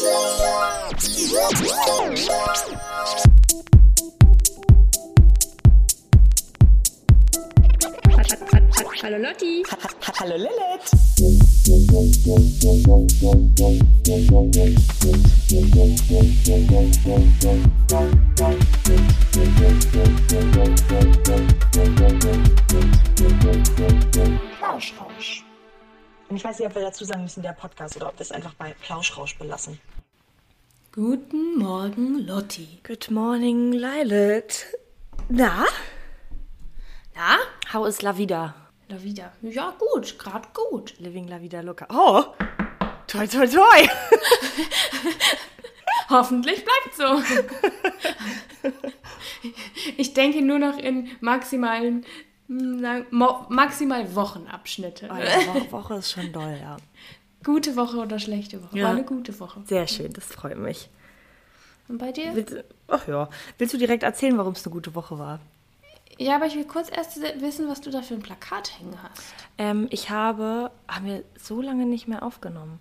Hallo Lotti. Hallo Lilith. Plauschrausch. Und ich weiß nicht, ob wir dazu sagen müssen, der Podcast, oder ob wir es einfach bei Plauschrausch belassen. Guten Morgen, Lotti. Good morning, Lilith. Na? How is la vida? La vida. Ja, gut, gerade gut. Living la vida loca. Oh, toi, toi, toi. Hoffentlich bleibt so. Ich denke nur noch in maximal Wochenabschnitte. Oh ja, Woche ist schon doll, ja. Gute Woche oder schlechte Woche? Ja. War eine gute Woche. Sehr schön, das freut mich. Und bei dir? Willst du direkt erzählen, warum es eine gute Woche war? Ja, aber ich will kurz erst wissen, was du da für ein Plakat hängen hast. Haben wir so lange nicht mehr aufgenommen.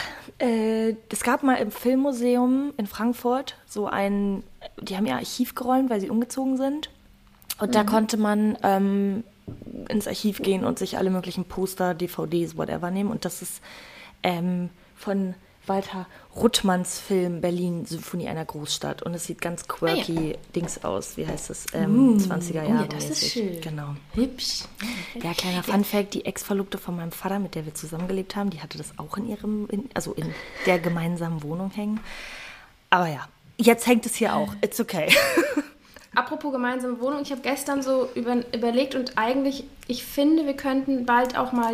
Es gab mal im Filmmuseum in Frankfurt die haben ihr Archiv geräumt, weil sie umgezogen sind. Und da konnte man ins Archiv gehen und sich alle möglichen Poster, DVDs, whatever nehmen. Und das ist von Walter Ruttmanns Film Berlin, Symphonie einer Großstadt. Und es sieht ganz quirky Dings aus. Wie heißt das? 20er Jahre. Ja, das ist schön. Genau. Hübsch. Ja, kleiner Funfact, die Ex-Verlobte von meinem Vater, mit der wir zusammengelebt haben, die hatte das auch in der gemeinsamen Wohnung hängen. Aber ja, jetzt hängt es hier auch. It's okay. Apropos gemeinsame Wohnung, ich habe gestern so überlegt und eigentlich, ich finde, wir könnten bald auch mal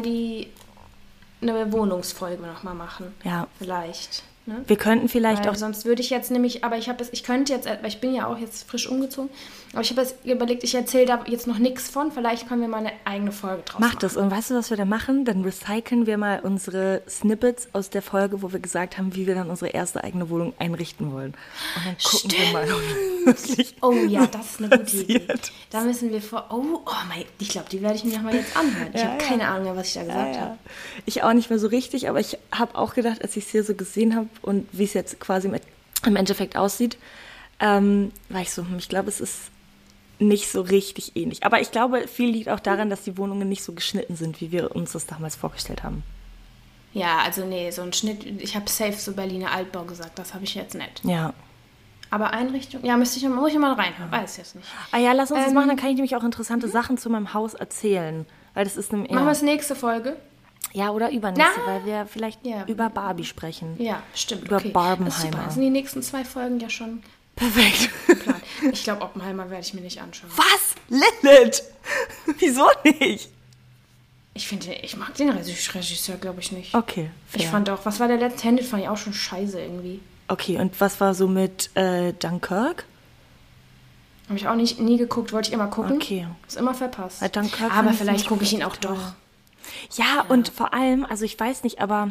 eine Wohnungsfolge nochmal machen. Ja. Vielleicht. Ne? Wir könnten vielleicht auch... Sonst würde ich jetzt nämlich, aber weil ich bin ja auch jetzt frisch umgezogen, aber ich habe jetzt überlegt, ich erzähle da jetzt noch nichts von, vielleicht können wir mal eine eigene Folge draus machen. Mach das. Und weißt du, was wir da machen? Dann recyceln wir mal unsere Snippets aus der Folge, wo wir gesagt haben, wie wir dann unsere erste eigene Wohnung einrichten wollen. Und dann gucken wir mal, ob wirklich oh ja, das ist eine gute Idee. passiert. Da müssen wir ich glaube, die werde ich mir nochmal jetzt anhören. Ich habe keine Ahnung mehr, was ich da gesagt habe. Ich auch nicht mehr so richtig, aber ich habe auch gedacht, als ich es hier so gesehen habe und wie es jetzt quasi im Endeffekt aussieht, war ich so, ich glaube, es ist nicht so richtig ähnlich. Aber ich glaube, viel liegt auch daran, dass die Wohnungen nicht so geschnitten sind, wie wir uns das damals vorgestellt haben. Ja, also nee, so ein Schnitt, ich habe safe so Berliner Altbau gesagt, das habe ich jetzt nicht. Ja. Aber Einrichtung, ja, muss ich mal reinhören, weiß ich jetzt nicht. Ah ja, lass uns das machen, dann kann ich nämlich auch interessante Sachen zu meinem Haus erzählen. Weil das ist Machen wir es nächste Folge? Ja, oder übernächste, weil wir vielleicht über Barbie sprechen. Ja, stimmt. Über Barbenheimer. Das sind die nächsten 2 Folgen ja schon perfekt. geplant. Ich glaube, Oppenheimer werde ich mir nicht anschauen. Was? Lilith? Wieso nicht? Ich mag den Regisseur, glaube ich, nicht. Okay, fair. Ich fand auch, was war der letzte Tenet, fand ich auch schon scheiße irgendwie. Okay, und was war so mit Dunkirk? Habe ich auch nie geguckt, wollte ich immer gucken. Okay. Ist immer verpasst. Dunkirk aber vielleicht gucke ich ihn auch doch. Ja, und vor allem, also ich weiß nicht, aber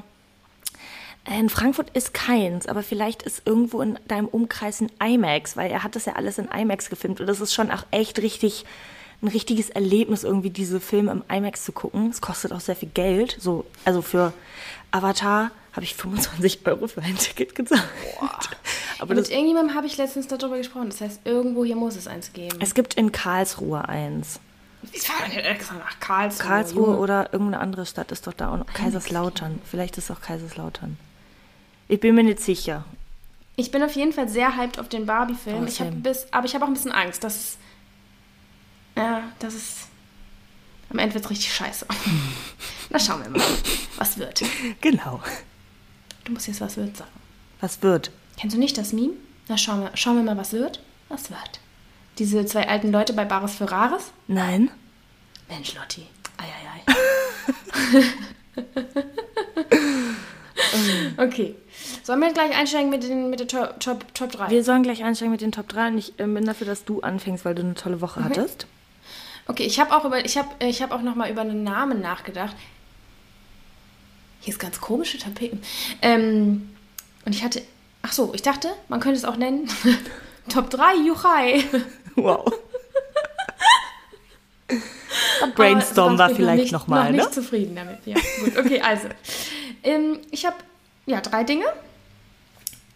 in Frankfurt ist keins, aber vielleicht ist irgendwo in deinem Umkreis ein IMAX, weil er hat das ja alles in IMAX gefilmt und das ist schon auch echt ein richtiges Erlebnis, irgendwie diese Filme im IMAX zu gucken. Es kostet auch sehr viel Geld. Also für Avatar habe ich 25 € für ein Ticket gezahlt. Aber mit irgendjemandem habe ich letztens darüber gesprochen. Das heißt, irgendwo hier muss es eins geben. Es gibt in Karlsruhe eins. Ich fahre nicht extra nach Karlsruhe. Karlsruhe oder irgendeine andere Stadt ist doch da auch noch. Kaiserslautern. Vielleicht ist es auch Kaiserslautern. Ich bin mir nicht sicher. Ich bin auf jeden Fall sehr hyped auf den Barbie-Film. Aber ich habe auch ein bisschen Angst, dass es am Ende wird richtig scheiße. Na, schauen wir mal, was wird. Genau. Du musst jetzt was wird sagen. Was wird? Kennst du nicht das Meme? Na, schauen wir mal, was wird. Was wird? Diese 2 alten Leute bei Bares für Rares? Nein. Mensch, Lotti. Okay. Sollen wir gleich einsteigen mit der Top 3? Wir sollen gleich einsteigen mit den Top 3 und ich bin dafür, dass du anfängst, weil du eine tolle Woche hattest. Okay, ich habe auch noch mal über einen Namen nachgedacht. Hier ist ganz komische Tapeten. Und ich dachte, man könnte es auch nennen Top 3 Juchai. Wow. Brainstorm war vielleicht nochmal, ne? Noch nicht zufrieden damit, ja. Gut, okay, also. Ich habe 3 Dinge.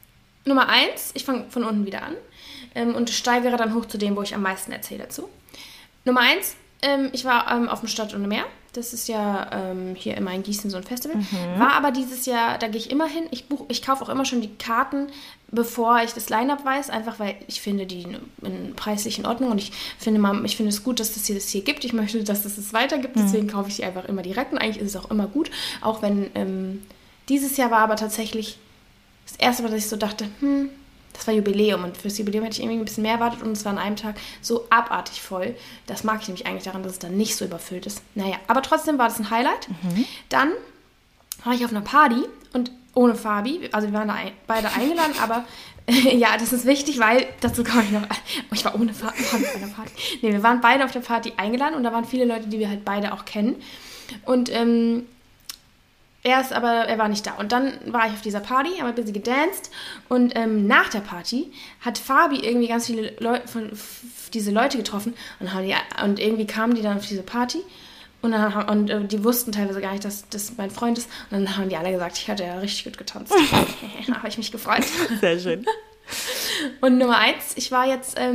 Nummer 1, ich fange von unten wieder an und steigere dann hoch zu dem, wo ich am meisten erzähle dazu. Nummer 1, ich war auf dem Stadt ohne Meer. Das ist ja hier immer in Gießen so ein Festival. War aber dieses Jahr, da gehe ich immer hin. Ich kaufe auch immer schon die Karten, bevor ich das Line-Up weiß, einfach weil ich finde die preislich in Ordnung und ich finde es gut, dass das hier gibt. Ich möchte, dass es weiter gibt, deswegen kaufe ich die einfach immer direkt und eigentlich ist es auch immer gut. Auch wenn dieses Jahr war aber tatsächlich das erste Mal, dass ich so dachte, das war Jubiläum und fürs Jubiläum hätte ich irgendwie ein bisschen mehr erwartet und es war an einem Tag so abartig voll. Das mag ich nämlich eigentlich daran, dass es dann nicht so überfüllt ist. Naja, aber trotzdem war das ein Highlight. Dann war ich auf einer Party und ohne Fabi, also wir waren da beide eingeladen, aber ja, das ist wichtig, weil, dazu komme ich noch, ich war ohne Fabi auf einer Party. Nee, wir waren beide auf der Party eingeladen und da waren viele Leute, die wir halt beide auch kennen und er war nicht da. Und dann war ich auf dieser Party, haben ein bisschen gedanced und nach der Party hat Fabi irgendwie ganz viele diese Leute getroffen und irgendwie kamen die dann auf diese Party und die wussten teilweise gar nicht, dass das mein Freund ist. Und dann haben die alle gesagt, ich hatte ja richtig gut getanzt. Da habe ich mich gefreut. Sehr schön. Und Nummer 1, ich war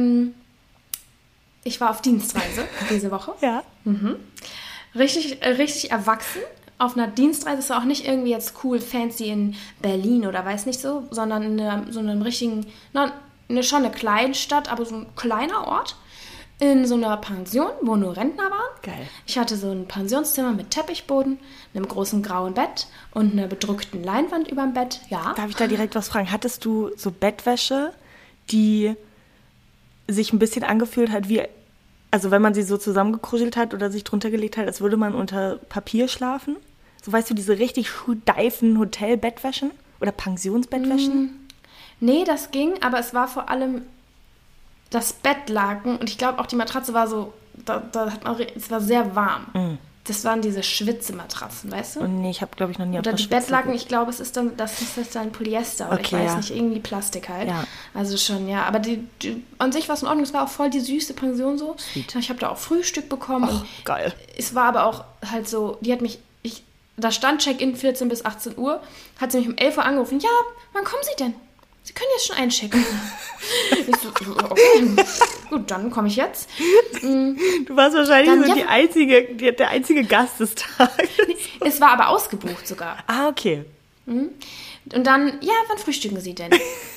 auf Dienstreise diese Woche. Ja. Richtig erwachsen. Auf einer Dienstreise ist auch nicht irgendwie jetzt cool, fancy in Berlin oder weiß nicht so, sondern in so einem richtigen, schon eine Kleinstadt, aber so ein kleiner Ort, in so einer Pension, wo nur Rentner waren. Geil. Ich hatte so ein Pensionszimmer mit Teppichboden, einem großen grauen Bett und einer bedruckten Leinwand über dem Bett. Ja. Darf ich da direkt was fragen? Hattest du so Bettwäsche, die sich ein bisschen angefühlt hat wie, also wenn man sie so zusammengekuschelt hat oder sich drunter gelegt hat, als würde man unter Papier schlafen? So, weißt du, diese richtig steifen Hotelbettwäschen oder Pensionsbettwäschen? Nee, das ging, aber es war vor allem das Bettlaken und ich glaube auch die Matratze war so, es war sehr warm. Das waren diese Schwitzematratzen, weißt du? Und nee, ich habe, glaube ich, noch nie auf Oder der die Schwitze Bettlaken, ich glaube, das ist dann Polyester oder ich weiß nicht, irgendwie Plastik halt. Ja. Also schon, ja. Aber an sich war es in Ordnung, es war auch voll die süße Pension so. Sweet. Ich habe da auch Frühstück bekommen. Och, geil. Es war aber auch halt so, da stand Check-in 14 bis 18 Uhr, hat sie mich um 11 Uhr angerufen. Ja, wann kommen Sie denn? Sie können jetzt schon einchecken. Ich so, okay, gut, dann komme ich jetzt. Du warst wahrscheinlich dann, so der einzige Gast des Tages. Es war aber ausgebucht sogar. Ah, okay. Und dann, ja, wann frühstücken Sie denn?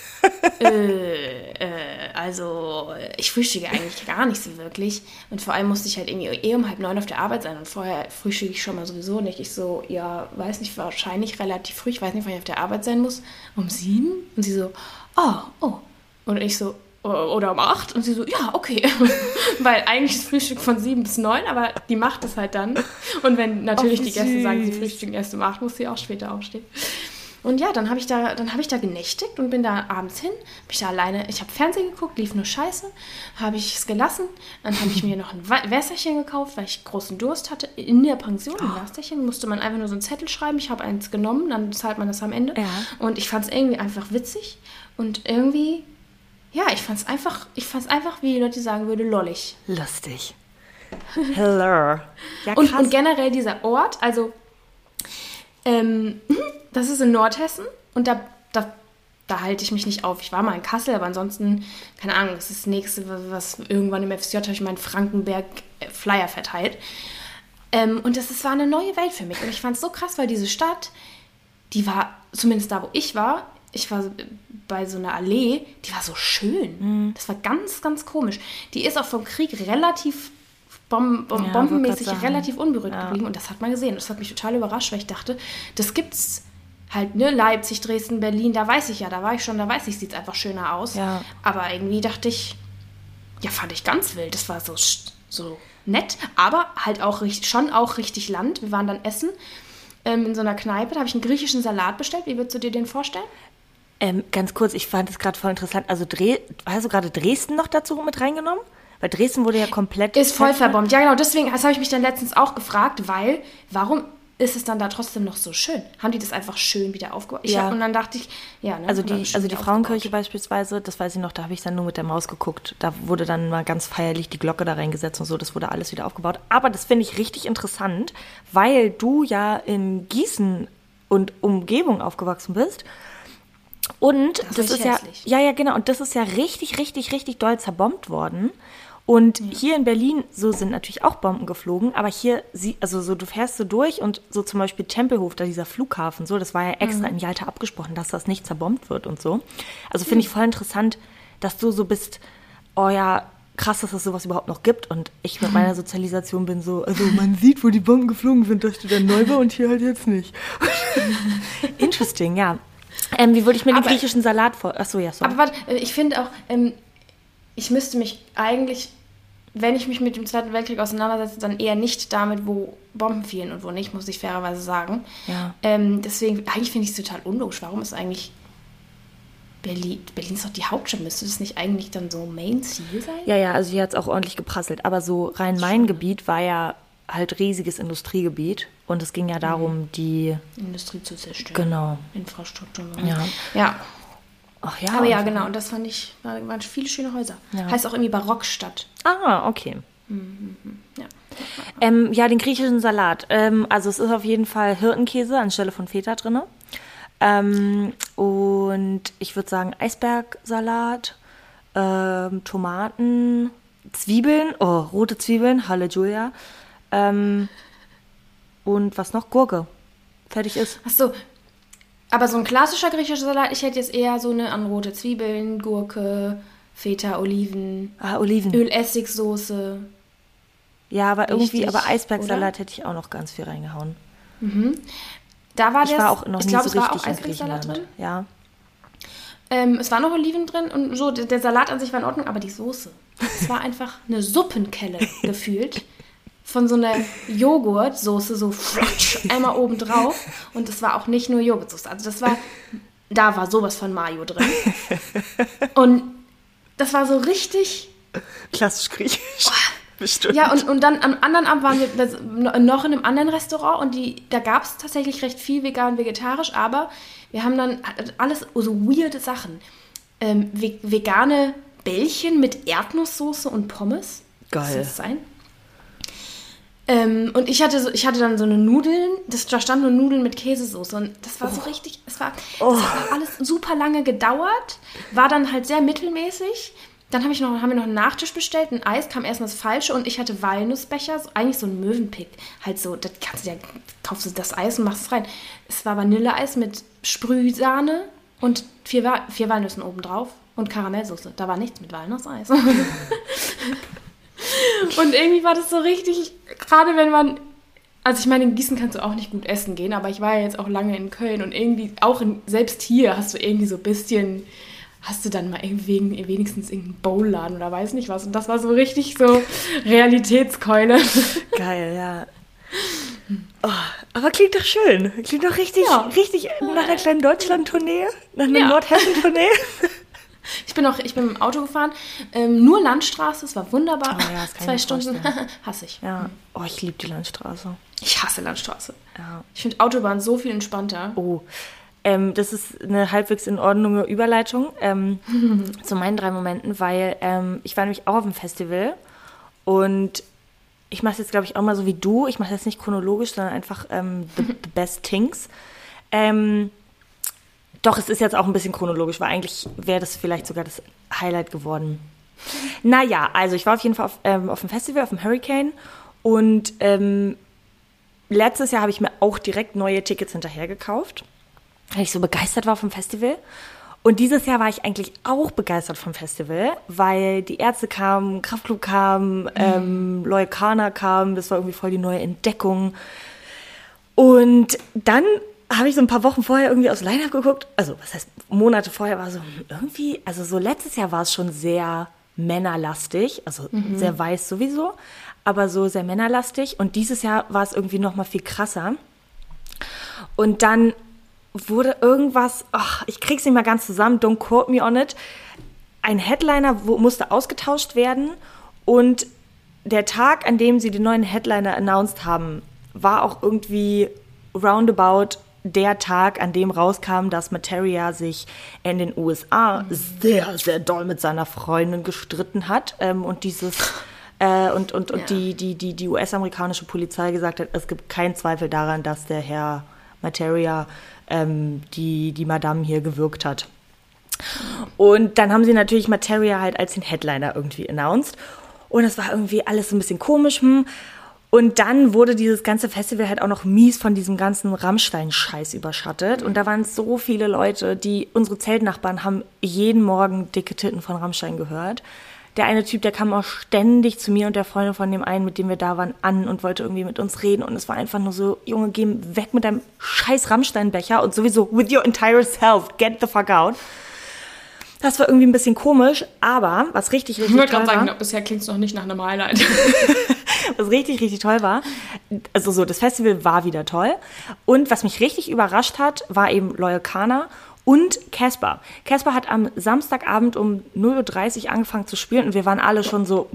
Also, ich frühstücke eigentlich gar nicht so wirklich. Und vor allem musste ich halt irgendwie um 8:30 auf der Arbeit sein. Und vorher frühstücke ich schon mal sowieso nicht. Ich so, ja, weiß nicht, wahrscheinlich relativ früh. Ich weiß nicht, wann ich auf der Arbeit sein muss. Um 7? Und sie so, oh. Und ich so, oder um 8? Und sie so, ja, okay. Weil eigentlich ist Frühstück von 7 bis 9, aber die macht es halt dann. Und wenn natürlich die Gäste sagen, sie frühstücken erst um 8, muss sie auch später aufstehen. Und ja, dann habe ich da genächtigt und bin da abends hin, ich habe Fernsehen geguckt, lief nur Scheiße, habe ich es gelassen, dann habe ich mir noch ein Wässerchen gekauft, weil ich großen Durst hatte, in der Pension, ein Wässerchen, musste man einfach nur so einen Zettel schreiben, ich habe eins genommen, dann zahlt man das am Ende. Ja. Und ich fand es irgendwie einfach witzig und irgendwie, ja, ich fand es einfach, wie die Leute sagen würde, lollig. Lustig. Hello. Ja, und generell dieser Ort, also das ist in Nordhessen und da halte ich mich nicht auf. Ich war mal in Kassel, aber ansonsten, keine Ahnung, das ist das Nächste, was irgendwann im FSJ habe ich meinen Frankenberg-Flyer verteilt. Und das war eine neue Welt für mich. Und ich fand es so krass, weil diese Stadt, die war, zumindest da, wo ich war bei so einer Allee, die war so schön. Das war ganz, ganz komisch. Die ist auch vom Krieg relativ bombenmäßig relativ unberührt geblieben und das hat man gesehen. Das hat mich total überrascht, weil ich dachte, das gibt's halt, ne, Leipzig, Dresden, Berlin, da weiß ich, sieht es einfach schöner aus. Ja. Aber irgendwie dachte ich, ja, fand ich ganz wild. Das war so nett, aber halt auch richtig Land. Wir waren dann essen in so einer Kneipe, da habe ich einen griechischen Salat bestellt. Wie würdest du dir den vorstellen? Ganz kurz, ich fand es gerade voll interessant. Also hast du gerade Dresden noch dazu mit reingenommen? Weil Dresden wurde ja komplett... Ist voll verbombt. Ja, genau. Deswegen, das habe ich mich dann letztens auch gefragt, warum ist es dann da trotzdem noch so schön? Haben die das einfach schön wieder aufgebaut? Und dann dachte ich, ja... Ne, also die Frauenkirche beispielsweise, das weiß ich noch, da habe ich dann nur mit der Maus geguckt. Da wurde dann mal ganz feierlich die Glocke da reingesetzt und so. Das wurde alles wieder aufgebaut. Aber das finde ich richtig interessant, weil du ja in Gießen und Umgebung aufgewachsen bist. Und Das das ist ist ja, hässlich. ja, genau, und das ist ja richtig, richtig, richtig doll zerbombt worden. Und hier in Berlin, so sind natürlich auch Bomben geflogen, aber hier, also so, du fährst so durch und so zum Beispiel Tempelhof, da dieser Flughafen, so, das war ja extra in Jalta abgesprochen, dass das nicht zerbombt wird und so. Also finde ich voll interessant, dass du so bist, oh ja, krass, dass es sowas überhaupt noch gibt. Und ich mit meiner Sozialisation bin so, also man sieht, wo die Bomben geflogen sind, da steht ein Neubau und hier halt jetzt nicht. Interesting, ja. Wie würde ich mir den griechischen Salat vor... Achso, ja, sorry. Aber warte, ich finde auch, ich müsste mich eigentlich, wenn ich mich mit dem Zweiten Weltkrieg auseinandersetze, dann eher nicht damit, wo Bomben fielen und wo nicht, muss ich fairerweise sagen. Ja. Deswegen, eigentlich finde ich es total unlogisch. Warum ist eigentlich Berlin ist doch die Hauptstadt, müsste das nicht eigentlich dann so Main-Ziel sein? Ja, also hier hat es auch ordentlich geprasselt. Aber so Rhein-Main-Gebiet war ja halt riesiges Industriegebiet. Und es ging ja darum, die... Industrie zu zerstören. Genau. Infrastruktur. Ja. Ja. Ach ja. Aber ja, genau. Und das fand ich, waren viele schöne Häuser. Ja. Heißt auch irgendwie Barockstadt. Ah, okay. Ja. Ja, den griechischen Salat. Also es ist auf jeden Fall Hirtenkäse anstelle von Feta drin. Und ich würde sagen Eisbergsalat, Tomaten, Zwiebeln, rote Zwiebeln, Halleluja. Und was noch? Gurke. Fertig ist. Ach so. Aber so ein klassischer griechischer Salat, ich hätte jetzt eher so eine an rote Zwiebeln, Gurke, Feta, Oliven, Oliven. Öl-Essigsoße. Ja, aber irgendwie, Richtig, aber Eisbergsalat oder? hätte ich auch noch ganz viel reingehauen. Da war Ich war auch noch ich nie glaube, so es war richtig auch in Eisbergsalat Griechenland. drin. Ja. Es waren noch Oliven drin und so, der Salat an sich war in Ordnung, aber die Soße. Es war einfach eine Suppenkelle gefühlt. Von so einer Joghurtsoße, so flutsch, einmal oben drauf. Und es war auch nicht nur Joghurtsoße. Also da war sowas von Mayo drin. Und das war so richtig... Klassisch griechisch. Bestimmt. Ja, und dann am anderen Abend waren wir noch in einem anderen Restaurant und da gab es tatsächlich recht viel vegan, vegetarisch, aber wir haben dann alles so weirde Sachen. Vegane Bällchen mit Erdnusssoße und Pommes. Geil. Was soll das sein? Und ich hatte dann so eine Nudeln, da standen nur Nudeln mit Käsesoße und das war so richtig, das hat alles super lange gedauert, war dann halt sehr mittelmäßig. Dann haben wir noch einen Nachtisch bestellt, ein Eis, kam erst mal das Falsche und ich hatte Walnussbecher, eigentlich so ein Mövenpick, halt so, das kaufst du das Eis und machst es rein. Es war Vanilleeis mit Sprühsahne und vier Walnüssen obendrauf und Karamellsoße. Da war nichts mit Walnusseis. Und irgendwie war das so richtig, gerade wenn man, also ich meine, in Gießen kannst du auch nicht gut essen gehen, aber ich war ja jetzt auch lange in Köln und irgendwie, auch selbst hier hast du irgendwie so ein bisschen, hast du dann mal irgendwie wenigstens irgendeinen Bowlladen oder weiß nicht was. Und das war so richtig so Realitätskeule. Geil, ja. Oh, aber klingt doch schön. Klingt doch richtig nach einer kleinen Deutschland-Tournee, nach einer Nordhessen-Tournee. Ich bin mit dem Auto gefahren, nur Landstraße, es war wunderbar. Oh ja, das kann ich 2 mir Stunden, vorstellen. hasse ich. Ja. Oh, ich liebe die Landstraße. Ich hasse Landstraße. Ja. Ich finde Autobahn so viel entspannter. Oh, das ist eine halbwegs in Ordnung Überleitung zu meinen 3 Momenten, weil ich war nämlich auch auf dem Festival und ich mache es jetzt, glaube ich, auch mal so wie du. Ich mache es jetzt nicht chronologisch, sondern einfach the best things. Doch, es ist jetzt auch ein bisschen chronologisch, weil eigentlich wäre das vielleicht sogar das Highlight geworden. Naja, also ich war auf jeden Fall auf dem Festival, auf dem Hurricane und letztes Jahr habe ich mir auch direkt neue Tickets hinterher gekauft, weil ich so begeistert war vom Festival. Und dieses Jahr war ich eigentlich auch begeistert vom Festival, weil die Ärzte kamen, Kraftklub kam, Loy Kana kam, das war irgendwie voll die neue Entdeckung. Und dann habe ich so ein paar Wochen vorher irgendwie aus Line-Up geguckt, also was heißt Monate vorher, war so irgendwie, also so letztes Jahr war es schon sehr männerlastig, also sehr weiß sowieso, aber so sehr männerlastig und dieses Jahr war es irgendwie noch mal viel krasser. Und dann wurde irgendwas, ich krieg's nicht mal ganz zusammen, don't quote me on it, ein Headliner musste ausgetauscht werden und der Tag, an dem sie den neuen Headliner announced haben, war auch irgendwie roundabout der Tag, an dem rauskam, dass Materia sich in den USA sehr, sehr doll mit seiner Freundin gestritten hat und die US-amerikanische Polizei gesagt hat, es gibt keinen Zweifel daran, dass der Herr Materia die Madame hier gewürgt hat. Und dann haben sie natürlich Materia halt als den Headliner irgendwie announced. Und es war irgendwie alles so ein bisschen komisch. Und dann wurde dieses ganze Festival halt auch noch mies von diesem ganzen Rammstein-Scheiß überschattet. Und da waren so viele Leute, unsere Zeltnachbarn haben jeden Morgen dicke Titten von Rammstein gehört. Der eine Typ, der kam auch ständig zu mir und der Freundin von dem einen, mit dem wir da waren, an und wollte irgendwie mit uns reden. Und es war einfach nur so, Junge, geh weg mit deinem scheiß Rammstein-Becher und sowieso with your entire self, get the fuck out. Das war irgendwie ein bisschen komisch, aber was richtig toll war... Ich wollte gerade sagen, bisher klingt es noch nicht nach einem Highlight. Was richtig toll war, also so, das Festival war wieder toll. Und was mich richtig überrascht hat, war eben Loyal Kana und Casper. Casper hat am Samstagabend um 0:30 Uhr angefangen zu spielen und wir waren alle schon so,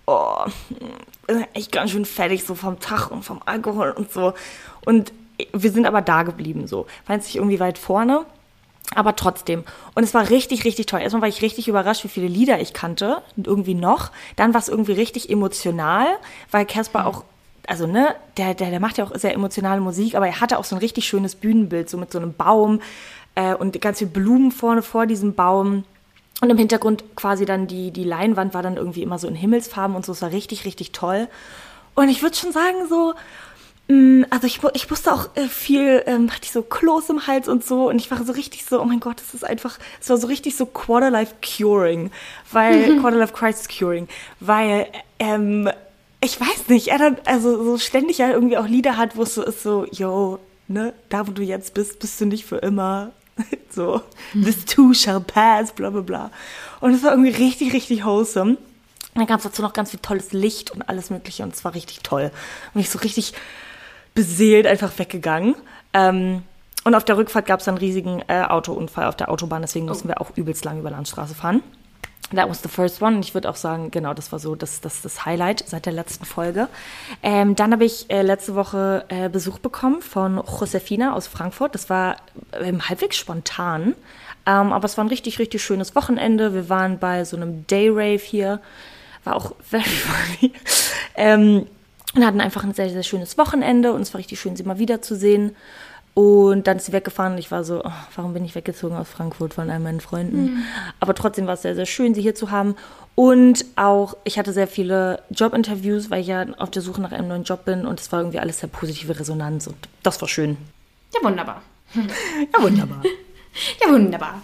echt ganz schön fertig, so vom Tag und vom Alkohol und so. Und wir sind aber da geblieben, so. War jetzt nicht irgendwie weit vorne, aber trotzdem. Und es war richtig toll. Erstmal war ich richtig überrascht, wie viele Lieder ich kannte und irgendwie noch. Dann war es irgendwie richtig emotional, weil Casper auch, also ne, der macht ja auch sehr emotionale Musik, aber er hatte auch so ein richtig schönes Bühnenbild, so mit so einem Baum und ganz viele Blumen vorne vor diesem Baum. Und im Hintergrund quasi dann die Leinwand war dann irgendwie immer so in Himmelsfarben und so. Es war richtig toll. Und ich würde schon sagen so, also ich musste auch viel, hatte ich so Kloß im Hals und so. Und ich war so richtig so, oh mein Gott, es war so richtig so Quarterlife Curing. Quarterlife Crisis Curing. Weil, ich weiß nicht, er dann also so ständig ja irgendwie auch Lieder hat, wo es so ist so, yo, ne, da wo du jetzt bist du nicht für immer. So, this too shall pass, bla bla bla. Und es war irgendwie richtig wholesome. Und dann gab es dazu noch ganz viel tolles Licht und alles mögliche und es war richtig toll. Und ich so richtig beseelt einfach weggegangen. Und auf der Rückfahrt gab es einen riesigen Autounfall auf der Autobahn, deswegen mussten wir auch übelst lang über Landstraße fahren. That was the first one. Und ich würde auch sagen, genau, das war so das Highlight seit der letzten Folge. Dann habe ich letzte Woche Besuch bekommen von Josefina aus Frankfurt. Das war halbwegs spontan, aber es war ein richtig schönes Wochenende. Wir waren bei so einem Day-Rave hier. War auch very funny. Und hatten einfach ein sehr schönes Wochenende. Und es war richtig schön, sie mal wiederzusehen. Und dann ist sie weggefahren und ich war so, warum bin ich weggezogen aus Frankfurt von all meinen Freunden? Aber trotzdem war es sehr schön, sie hier zu haben. Und auch, ich hatte sehr viele Jobinterviews, weil ich ja auf der Suche nach einem neuen Job bin. Und es war irgendwie alles sehr positive Resonanz und das war schön. Ja, wunderbar. Ja, wunderbar. Ja, wunderbar.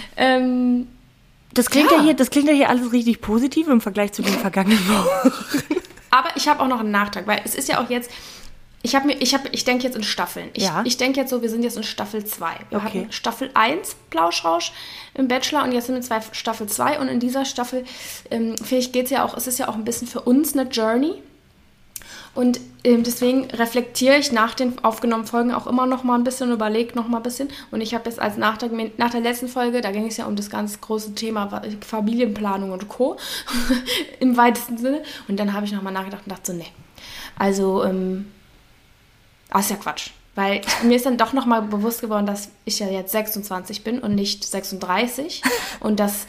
Das klingt ja hier alles richtig positiv im Vergleich zu den vergangenen Wochen. Aber ich habe auch noch einen Nachtrag, weil es ist ja auch jetzt... Ich denke jetzt in Staffeln. Ich denke jetzt so, wir sind jetzt in Staffel 2. Wir hatten Staffel 1, Plauschrausch im Bachelor und jetzt sind wir Staffel 2 und in dieser Staffel, vielleicht geht es ja auch, es ist ja auch ein bisschen für uns eine Journey und deswegen reflektiere ich nach den aufgenommenen Folgen auch immer noch mal ein bisschen, überlege noch mal ein bisschen und ich habe jetzt als nach der letzten Folge, da ging es ja um das ganz große Thema Familienplanung und Co. im weitesten Sinne und dann habe ich noch mal nachgedacht und dachte so, nee, also ist ja Quatsch. Weil mir ist dann doch nochmal bewusst geworden, dass ich ja jetzt 26 bin und nicht 36. Und dass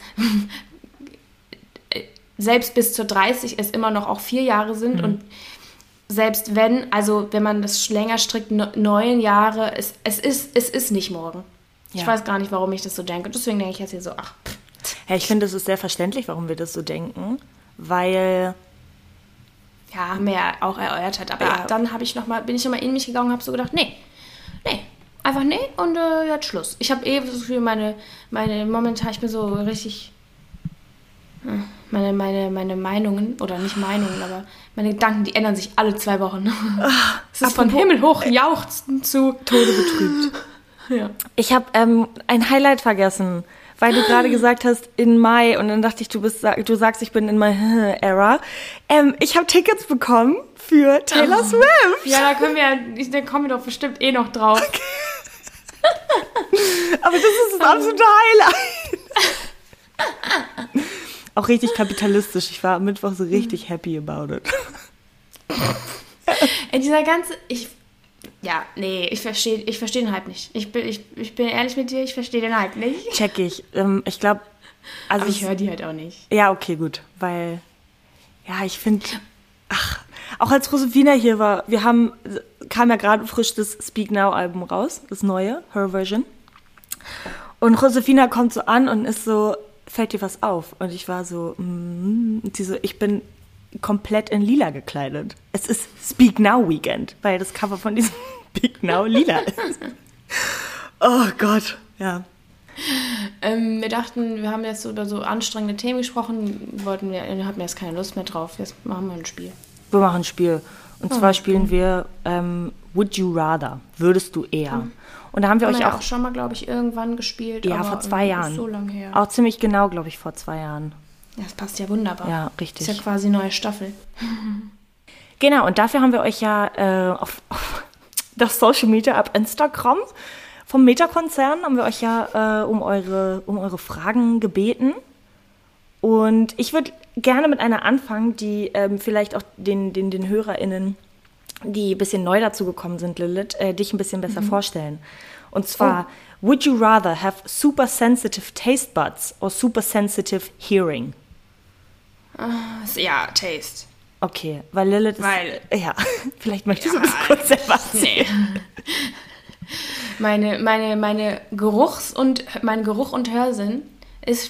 selbst bis zur 30 es immer noch auch 4 Jahre sind. Und selbst wenn man das länger strickt, 9 Jahre, es ist nicht morgen. Ja. Ich weiß gar nicht, warum ich das so denke. Deswegen denke ich jetzt hier so, Ja, ich finde, es ist sehr verständlich, warum wir das so denken. Weil... Ja, haben wir ja auch erörtert. Aber dann bin ich nochmal in mich gegangen und habe so gedacht, nee, einfach nee und jetzt Schluss. Ich habe so viel momentan, ich bin so richtig, meine Meinungen, oder nicht Meinungen, aber meine Gedanken, die ändern sich alle 2 Wochen. Es ist von Himmel hoch jauchzen zu Tode betrübt. Ja. Ich habe ein Highlight vergessen. Weil du gerade gesagt hast, in Mai, und dann dachte ich, du sagst, ich bin in my era. Ich habe Tickets bekommen für Taylor Swift. Ja, da kommen wir doch bestimmt noch drauf. Okay. Aber das ist das absolute Highlight. Auch richtig kapitalistisch. Ich war am Mittwoch so richtig happy about it. Dieser ganze... ich verstehe den Hype nicht. Ich bin ehrlich mit dir, ich verstehe den Hype nicht. Check ich. Ich glaube... Aber ich höre die halt auch nicht. Ja, okay, gut. Weil, ich finde... auch als Josefina hier war, kam ja gerade frisch das Speak Now Album raus, das neue, Her Version. Und Josefina kommt so an und ist so, fällt dir was auf? Und ich war so, und sie so, ich bin komplett in lila gekleidet. Es ist Speak Now Weekend, weil das Cover von diesem Speak Now lila ist. Oh Gott, ja. Wir dachten, wir haben jetzt über so anstrengende Themen gesprochen, hatten wir jetzt keine Lust mehr drauf. Jetzt machen wir ein Spiel. Wir machen ein Spiel. Und zwar spielen wir Would You Rather? Würdest du eher? Und da haben wir euch auch schon mal, glaube ich, irgendwann gespielt. Ja, aber vor 2 Jahren. So lange her. Auch ziemlich genau, glaube ich, vor 2 Jahren. Ja, das passt ja wunderbar. Ja, richtig. Ist ja quasi eine neue Staffel. Genau, und dafür haben wir euch ja auf das Social Media ab Instagram vom Meta-Konzern haben wir euch ja um eure Fragen gebeten. Und ich würde gerne mit einer anfangen, die vielleicht auch den HörerInnen, die ein bisschen neu dazu gekommen sind, Lilith, dich ein bisschen besser vorstellen. Und zwar, would you rather have super sensitive taste buds or super sensitive hearing? Ja, Taste. Okay, weil Lilith ist... Ja, vielleicht möchtest du das kurz selber erzählen. Nee. Meine mein Geruch und Hörsinn ist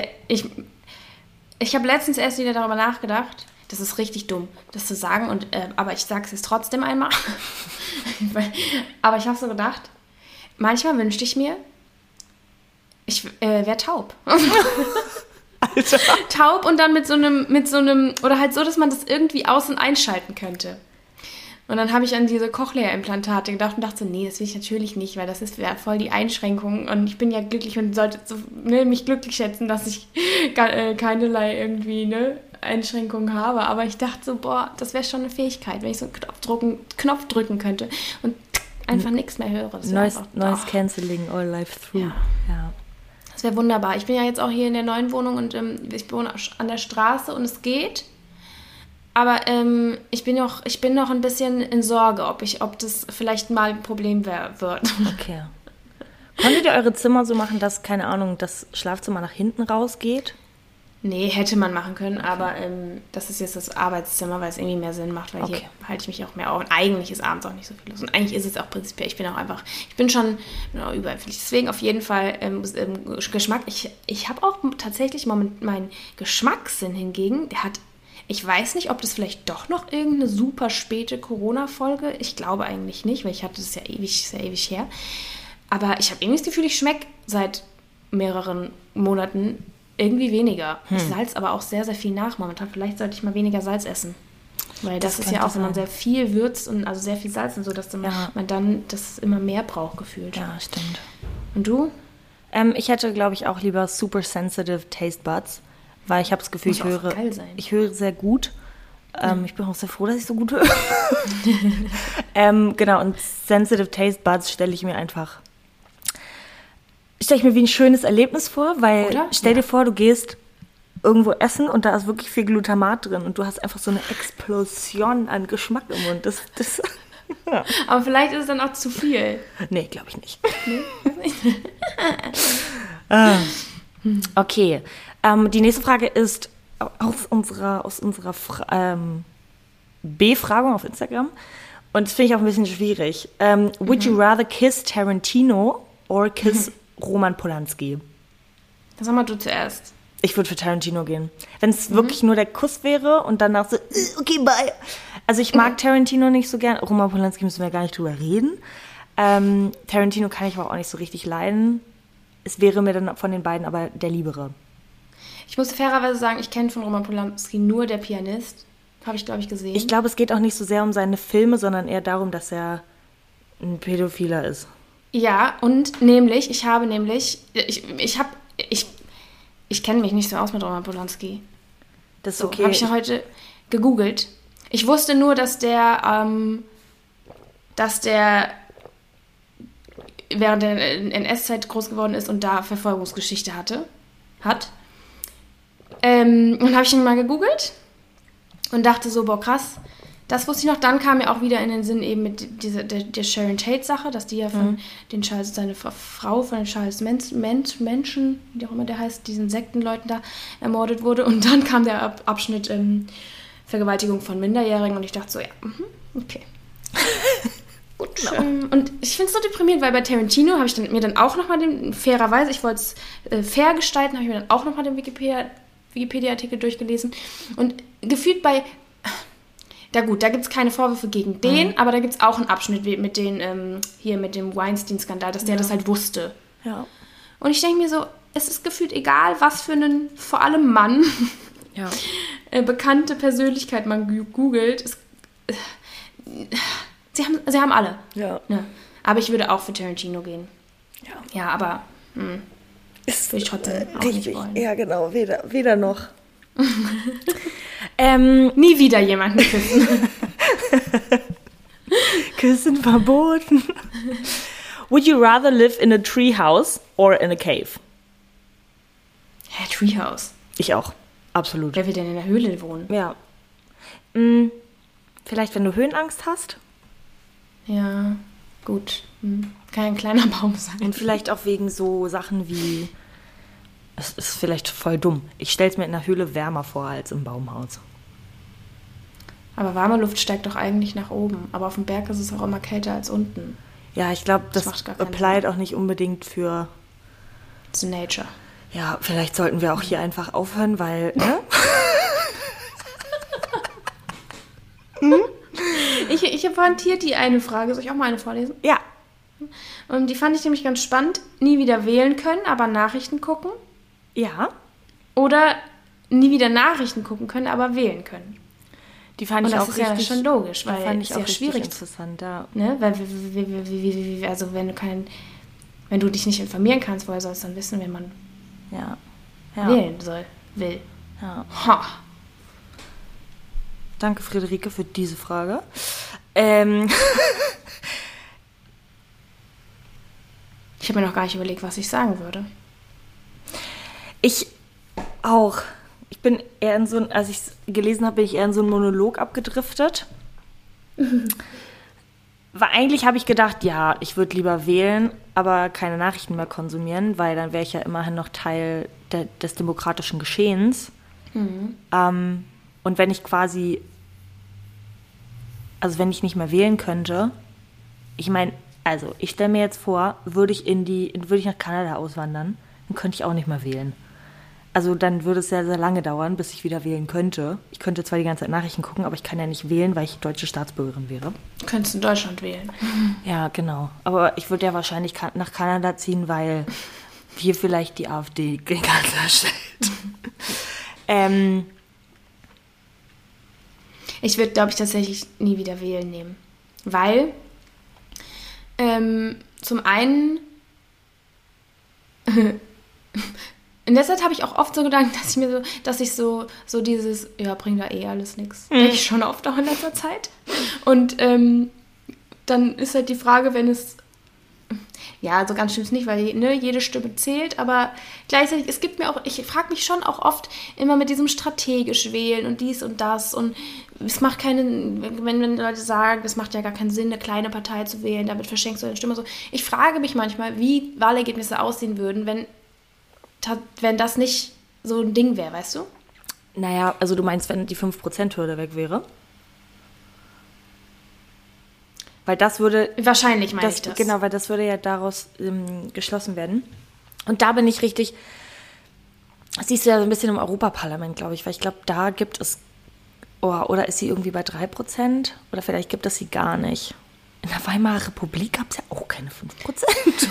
ich habe letztens erst wieder darüber nachgedacht. Das ist richtig dumm, das zu sagen, aber ich sage es jetzt trotzdem einmal. Aber ich habe so gedacht, manchmal wünschte ich mir, ich wäre taub. Alter. Taub und dann mit so einem, oder halt so, dass man das irgendwie aus- und einschalten könnte. Und dann habe ich an diese Cochlea-Implantate gedacht und dachte so, nee, das will ich natürlich nicht, weil das ist voll die Einschränkung und ich bin ja glücklich und sollte so, mich glücklich schätzen, dass ich keinerlei irgendwie Einschränkungen habe. Aber ich dachte so, boah, das wäre schon eine Fähigkeit, wenn ich so einen Knopf drücken könnte und einfach nichts mehr höre. Noise Cancelling all life through. Ja. Das wäre wunderbar. Ich bin ja jetzt auch hier in der neuen Wohnung und ich wohne an der Straße und es geht. Aber ich bin noch ein bisschen in Sorge, ob das vielleicht mal ein Problem wird. Okay. Konntet ihr eure Zimmer so machen, dass, keine Ahnung, das Schlafzimmer nach hinten rausgeht? Nee, hätte man machen können, aber das ist jetzt das Arbeitszimmer, weil es irgendwie mehr Sinn macht, weil hier halte ich mich auch mehr auf. Und eigentlich ist abends auch nicht so viel los. Und eigentlich ist es auch prinzipiell, ich bin auch überempfindlich. Deswegen auf jeden Fall Geschmack. Ich habe auch tatsächlich meinen Geschmackssinn hingegen, ich weiß nicht, ob das vielleicht doch noch irgendeine super späte Corona-Folge, ich glaube eigentlich nicht, weil ich hatte das ja ewig her. Aber ich habe irgendwie das Gefühl, ich schmecke seit mehreren Monaten irgendwie weniger. Ich salz aber auch sehr, sehr viel nach momentan. Vielleicht sollte ich mal weniger Salz essen. Weil das ist ja auch, wenn man sehr viel würzt und also sehr viel Salz und so, dass man dann das immer mehr braucht, gefühlt. Ja, stimmt. Und du? Ich hätte, glaube ich, auch lieber super sensitive Taste buds, weil ich habe das Gefühl, ich höre sehr gut. Ich bin auch sehr froh, dass ich so gut höre. Genau, und sensitive Taste buds stelle ich mir wie ein schönes Erlebnis vor, weil stell dir vor, du gehst irgendwo essen und da ist wirklich viel Glutamat drin und du hast einfach so eine Explosion an Geschmack im Mund. Das ja. Aber vielleicht ist es dann auch zu viel. Nee, glaube ich nicht. Okay. Die nächste Frage ist aus unserer Befragung auf Instagram. Und das finde ich auch ein bisschen schwierig. Would you rather kiss Tarantino or kiss Roman Polanski? Das sag mal du zuerst. Ich würde für Tarantino gehen. Wenn es wirklich nur der Kuss wäre und danach so, okay, bye. Also ich mag Tarantino nicht so gern. Roman Polanski müssen wir gar nicht drüber reden. Tarantino kann ich aber auch nicht so richtig leiden. Es wäre mir dann von den beiden aber der Liebere. Ich muss fairerweise sagen, ich kenne von Roman Polanski nur Der Pianist. Habe ich, glaube ich, gesehen. Ich glaube, es geht auch nicht so sehr um seine Filme, sondern eher darum, dass er ein Pädophiler ist. Ja, und nämlich, ich kenne mich nicht so aus mit Roman Polanski. Das ist okay. Habe ich heute gegoogelt. Ich wusste nur, dass der während der NS-Zeit groß geworden ist und da Verfolgungsgeschichte hat. Und habe ich ihn mal gegoogelt und dachte so, boah, krass. Das wusste ich noch. Dann kam mir auch wieder in den Sinn eben mit der Sharon Tate-Sache, dass die ja von seine Frau von den Charles Menschen, wie auch immer der heißt, diesen Sektenleuten da ermordet wurde. Und dann kam der Abschnitt Vergewaltigung von Minderjährigen und ich dachte so, ja, okay. Gut. Und ich finde es so deprimierend, weil bei Tarantino habe ich mir dann auch nochmal fairerweise, ich wollte es fair gestalten, habe ich mir dann auch nochmal den Wikipedia-Artikel durchgelesen. Und gefühlt da gibt es keine Vorwürfe gegen den, aber da gibt es auch einen Abschnitt mit mit dem Weinstein-Skandal, dass der das halt wusste. Ja. Und ich denke mir so, es ist gefühlt egal, was für einen, vor allem Mann, bekannte Persönlichkeit man googelt. Sie haben alle. Ja. Ne? Aber ich würde auch für Tarantino gehen. Ja. Ja, aber würde ich trotzdem auch richtig. nicht wollen. Ja, genau. Weder noch. Nie wieder jemanden küssen. Küssen verboten. Would you rather live in a treehouse or in a cave? Ja, Treehouse. Ich auch. Absolut. Wer will denn in der Höhle wohnen? Ja. Vielleicht, wenn du Höhenangst hast. Ja, gut. Kann ein kleiner Baum sein. Und vielleicht auch wegen so Sachen wie, es ist vielleicht voll dumm. Ich stelle es mir in der Höhle wärmer vor als im Baumhaus. Aber warme Luft steigt doch eigentlich nach oben. Aber auf dem Berg ist es auch immer kälter als unten. Ja, ich glaube, das macht gar keinen applied auch nicht unbedingt für... To nature. Ja, vielleicht sollten wir auch hier einfach aufhören, weil... Ne? Ich habe vorhin die eine Frage. Soll ich auch mal eine vorlesen? Ja. Und die fand ich nämlich ganz spannend. Nie wieder wählen können, aber Nachrichten gucken. Ja. Oder nie wieder Nachrichten gucken können, aber wählen können. Die fand Und ich das auch ist richtig... ja schon logisch, weil fand es ich ist auch ja schwierig. interessant, ja. Ne? Weil, also wenn du dich nicht informieren kannst, woher sollst du dann wissen, wen man Ja. will. Ja. Ha. Danke, Friederike, für diese Frage. Ich habe mir noch gar nicht überlegt, was ich sagen würde. Ich auch. Ich bin eher in so ein, als ich es gelesen habe, bin ich eher in so einen Monolog abgedriftet. Weil eigentlich habe ich gedacht, ja, ich würde lieber wählen, aber keine Nachrichten mehr konsumieren, weil dann wäre ich ja immerhin noch Teil des demokratischen Geschehens. Und wenn ich quasi, also wenn ich nicht mehr wählen könnte, ich meine, also ich stelle mir jetzt vor, würde ich nach Kanada auswandern, dann könnte ich auch nicht mehr wählen. Also dann würde es sehr, sehr lange dauern, bis ich wieder wählen könnte. Ich könnte zwar die ganze Zeit Nachrichten gucken, aber ich kann ja nicht wählen, weil ich deutsche Staatsbürgerin wäre. Du könntest in Deutschland wählen. Ja, genau. Aber ich würde ja wahrscheinlich nach Kanada ziehen, weil hier vielleicht die AfD den Kanzler stellt. Ich würde, glaube ich, tatsächlich nie wieder wählen nehmen. Weil zum einen in der Zeit habe ich auch oft so gedacht, dass ich so dieses, ja, bringt da eh alles nichts. Denke ich schon oft auch in letzter Zeit. Und dann ist halt die Frage, wenn es, ja, so ganz stimmt es nicht, weil jede Stimme zählt, aber gleichzeitig, ich frage mich schon auch oft immer mit diesem strategisch wählen und dies und das und es macht keinen, wenn Leute sagen, es macht ja gar keinen Sinn, eine kleine Partei zu wählen, damit verschenkst du deine Stimme. So. Ich frage mich manchmal, wie Wahlergebnisse aussehen würden, wenn das nicht so ein Ding wäre, weißt du? Naja, also du meinst, wenn die 5%-Hürde weg wäre? Weil das würde... Wahrscheinlich meine ich das. Genau, weil das würde ja daraus geschlossen werden. Und da bin ich richtig... Das siehst du ja so ein bisschen im Europaparlament, glaube ich, weil ich glaube, da gibt es... oder ist sie irgendwie bei 3%? Oder vielleicht gibt es sie gar nicht. In der Weimarer Republik gab es ja auch keine 5%.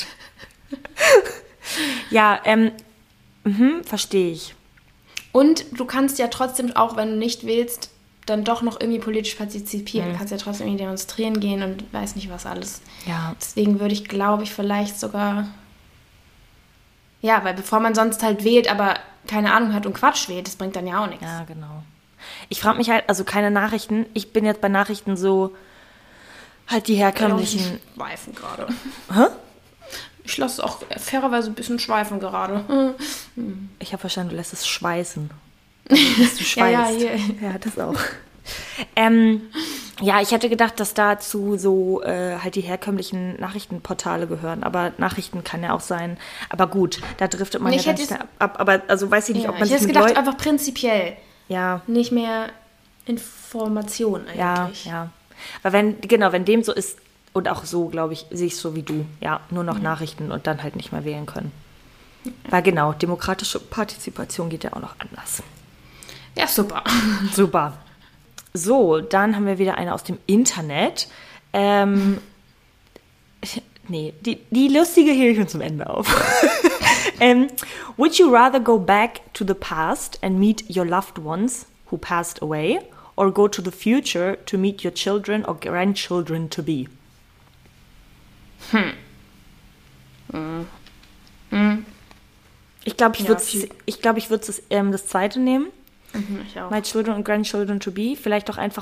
Ja, verstehe ich. Und du kannst ja trotzdem auch, wenn du nicht wählst, dann doch noch irgendwie politisch partizipieren. Du kannst ja trotzdem irgendwie demonstrieren gehen und weiß nicht was alles. Ja. Deswegen würde ich, glaube ich, vielleicht sogar... Ja, weil bevor man sonst halt wählt, aber keine Ahnung hat und Quatsch wählt, das bringt dann ja auch nichts. Ja, genau. Ich frage mich halt, also keine Nachrichten. Ich bin jetzt bei Nachrichten so halt die herkömmlichen... Ich schweifen gerade. Hä? Ich lasse es auch fairerweise ein bisschen schweifen gerade. Ich habe verstanden, du lässt es schweißen. Dass du schweißt. Ja, das auch. Ja, ich hätte gedacht, dass dazu so halt die herkömmlichen Nachrichtenportale gehören. Aber Nachrichten kann ja auch sein. Aber gut, da driftet man ja ganz schnell ab. Aber also weiß ich nicht, ob man sich mit gedacht, einfach prinzipiell. Ja. Nicht mehr Information eigentlich. Ja. Weil wenn dem so ist, Und auch so, glaube ich, sehe ich es so wie du. Ja, nur noch Nachrichten und dann halt nicht mehr wählen können. Weil genau, demokratische Partizipation geht ja auch noch anders. Ja, super. Super. So, dann haben wir wieder eine aus dem Internet. Die lustige hebe ich uns zum Ende auf. Would you rather go back to the past and meet your loved ones who passed away, or go to the future to meet your children or grandchildren to be? Ich glaube, ich würde das zweite nehmen. Ich auch. My children and grandchildren to be. Vielleicht auch einfach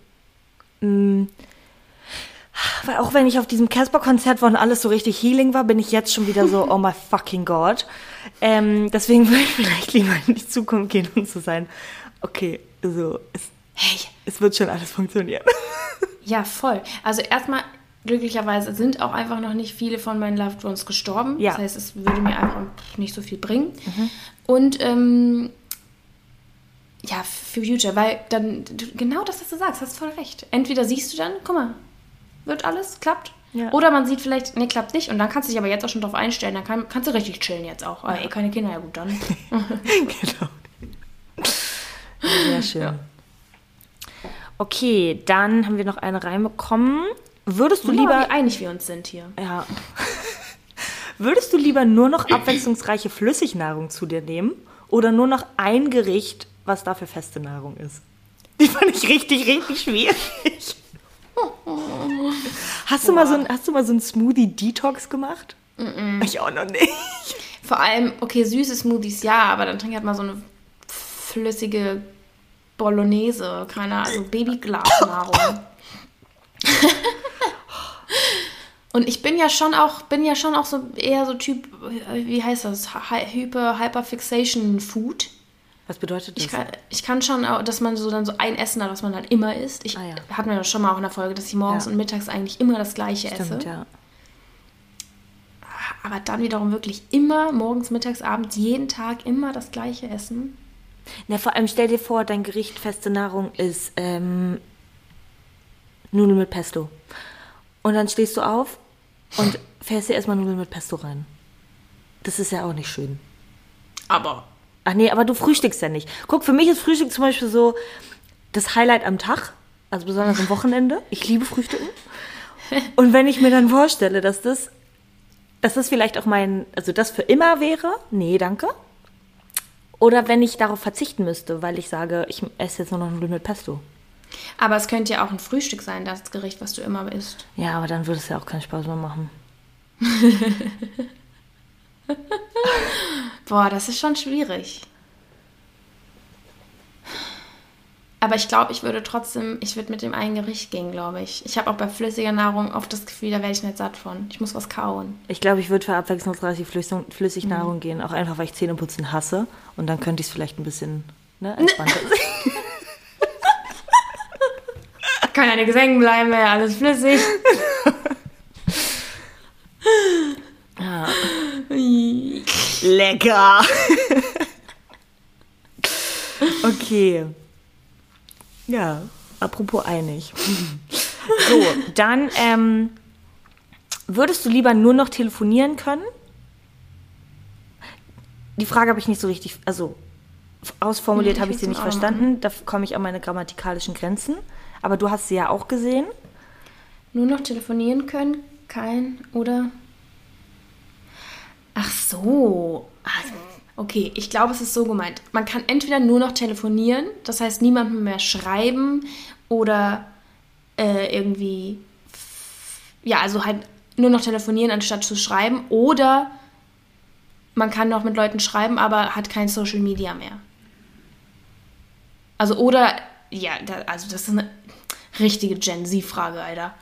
weil auch wenn ich auf diesem Casper-Konzert war und alles so richtig Healing war, bin ich jetzt schon wieder so, oh my fucking God. Deswegen würde ich vielleicht lieber in die Zukunft gehen und so sein, okay, so, es wird schon alles funktionieren. Ja, voll. Also erstmal, glücklicherweise sind auch einfach noch nicht viele von meinen Loved Ones gestorben. Ja. Das heißt, es würde mir einfach nicht so viel bringen. Und ja, für Future, weil dann, genau das, was du sagst, hast voll recht. Entweder siehst du dann, guck mal, wird alles, klappt. Ja. Oder man sieht vielleicht, nee, klappt nicht. Und dann kannst du dich aber jetzt auch schon drauf einstellen. Dann kannst du richtig chillen jetzt auch. Aber keine Kinder, ja gut, dann. Genau. Sehr schön. Ja. Okay, dann haben wir noch eine reinbekommen. Würdest du lieber... Wie einig wir uns sind hier. Ja. Würdest du lieber nur noch abwechslungsreiche Flüssignahrung zu dir nehmen oder nur noch ein Gericht, was dafür feste Nahrung ist? Die fand ich richtig, richtig schwierig. Hast du mal so einen Smoothie-Detox gemacht? Ich auch noch nicht. Vor allem, okay, süße Smoothies, ja, aber dann trink halt mal so eine flüssige Bolognese, keine Ahnung, also Babyglasnahrung. Und ich bin ja schon auch so eher so Typ, wie heißt das, Hyperfixation Food. Was bedeutet das? Ich kann schon, dass man so dann so ein Essen hat, was man halt immer isst. Hatten wir das schon mal auch in der Folge, dass ich morgens und mittags eigentlich immer das Gleiche esse. Ja. Aber dann wiederum wirklich immer morgens, mittags, abends, jeden Tag immer das Gleiche essen. Na, vor allem stell dir vor, dein Gericht feste Nahrung ist Nudeln mit Pesto. Und dann stehst du auf und fährst dir erstmal Nudeln mit Pesto rein. Das ist ja auch nicht schön. Ach nee, aber du frühstückst ja nicht. Guck, für mich ist Frühstück zum Beispiel so das Highlight am Tag, also besonders am Wochenende. Ich liebe Frühstücken. Und wenn ich mir dann vorstelle, dass das vielleicht auch das für immer wäre, nee, danke. Oder wenn ich darauf verzichten müsste, weil ich sage, ich esse jetzt nur noch Nudeln mit Pesto. Aber es könnte ja auch ein Frühstück sein, das Gericht, was du immer isst. Ja, aber dann würde es ja auch keinen Spaß mehr machen. Boah, das ist schon schwierig. Aber ich glaube, ich würde mit dem einen Gericht gehen, glaube ich. Ich habe auch bei flüssiger Nahrung oft das Gefühl, da werde ich nicht satt von. Ich muss was kauen. Ich glaube, ich würde für abwechslungsreiche Flüssignahrung gehen, auch einfach, weil ich Zähneputzen hasse. Und dann könnte ich es vielleicht ein bisschen entspannter sehen. Kann ja nichts hängen bleiben, wäre ja alles flüssig. Ja. Lecker. Okay. Ja, apropos einig. So, dann würdest du lieber nur noch telefonieren können? Die Frage habe ich nicht so richtig, also ausformuliert habe ich sie nicht verstanden. Da komme ich an meine grammatikalischen Grenzen. Aber du hast sie ja auch gesehen. Nur noch telefonieren können? Oder? Ach so. Okay, ich glaube, es ist so gemeint. Man kann entweder nur noch telefonieren, das heißt niemandem mehr schreiben oder irgendwie, ja, also halt nur noch telefonieren, anstatt zu schreiben. Oder man kann noch mit Leuten schreiben, aber hat kein Social Media mehr. Also oder, ja, das ist eine richtige Gen-Z-Frage, Alter.